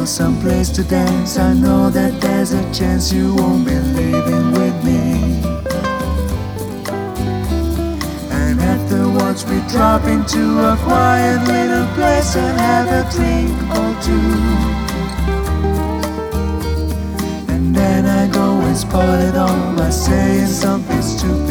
for some place to dance. I know that there's a chance you won't be leaving with me. And afterwards we drop into a quiet little place and have a drink or two. And then I go and spoil it all by saying something stupid.